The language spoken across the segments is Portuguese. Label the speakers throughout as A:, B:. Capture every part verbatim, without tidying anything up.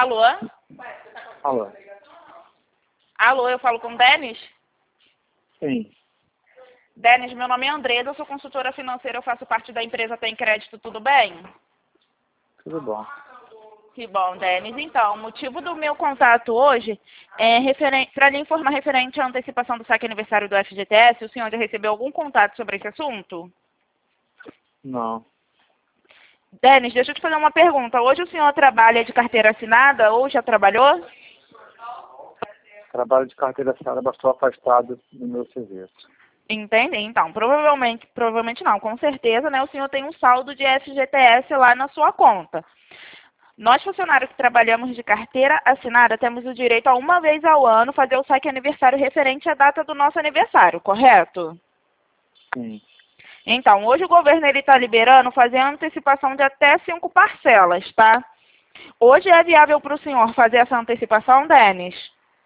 A: Alô?
B: Alô?
A: Alô, eu falo com o Denis?
B: Sim.
A: Denis, meu nome é Andresa, eu sou consultora financeira, eu faço parte da empresa Tem Crédito, tudo bem?
B: Tudo bom.
A: Que bom, Denis. Então, o motivo do meu contato hoje é para lhe informar referente à antecipação do saque aniversário do F G T S. O senhor já recebeu algum contato sobre esse assunto?
B: Não.
A: Denis, deixa eu te fazer uma pergunta. Hoje o senhor trabalha de carteira assinada ou já trabalhou?
B: Trabalho de carteira assinada, mas estou afastado do meu serviço.
A: Entendi. Então, provavelmente, provavelmente não, com certeza, né? O senhor tem um saldo de F G T S lá na sua conta. Nós, funcionários que trabalhamos de carteira assinada, temos o direito a uma vez ao ano fazer o saque aniversário referente à data do nosso aniversário, correto?
B: Sim.
A: Então, hoje o governo está liberando fazer a antecipação de até cinco parcelas, tá? Hoje é viável para o senhor fazer essa antecipação, Denis?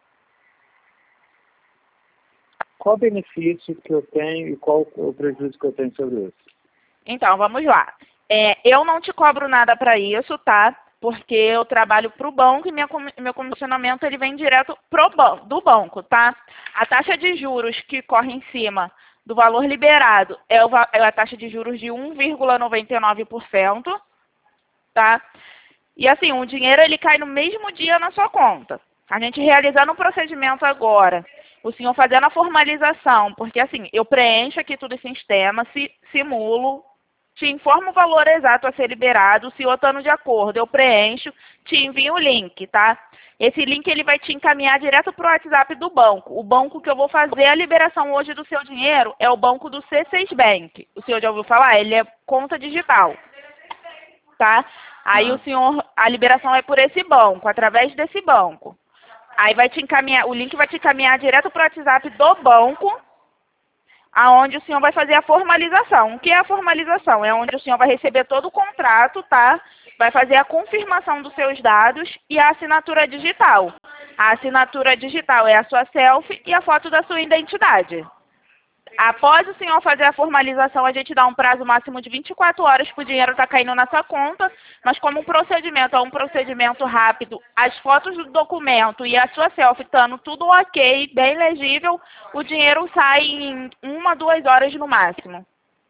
B: Qual o benefício que eu tenho e qual o prejuízo que eu tenho sobre isso?
A: Então, vamos lá. É, eu não te cobro nada para isso, tá? Porque eu trabalho para o banco e minha, meu comissionamento ele vem direto pro ban do banco, tá? A taxa de juros que corre em cima do valor liberado é, o, é a taxa de juros de um vírgula noventa e nove por cento, tá? E assim, o dinheiro ele cai no mesmo dia na sua conta. A gente realizando o procedimento agora, o senhor fazendo a formalização, porque assim, eu preencho aqui tudo em sistema, si, simulo, te informo o valor exato a ser liberado, se eu estando de acordo, eu preencho, te envio o link, tá? Esse link ele vai te encaminhar direto para o WhatsApp do banco. O banco que eu vou fazer a liberação hoje do seu dinheiro é o banco do C seis Bank. O senhor já ouviu falar? Ele é conta digital, tá? Aí
B: Ah.
A: o senhor, a liberação é por esse banco, através desse banco. Aí vai te encaminhar, o link vai te encaminhar direto para o WhatsApp do banco, aonde o senhor vai fazer a formalização. O que é a formalização? É onde o senhor vai receber todo o contrato, tá? Vai fazer a confirmação dos seus dados e a assinatura digital. A assinatura digital é a sua selfie e a foto da sua identidade. Após o senhor fazer a formalização, a gente dá um prazo máximo de vinte e quatro horas para o dinheiro estar caindo na sua conta, mas como o procedimento é um procedimento rápido, as fotos do documento e a sua selfie estando tudo ok, bem legível, o dinheiro sai em uma, duas horas no máximo.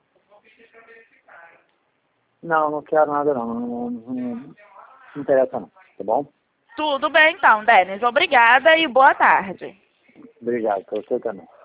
B: Não, não quero nada não. Não, não, não, não interessa não, tá bom?
A: Tudo bem então, Denis. Obrigada e boa tarde.
B: Obrigado, para você também.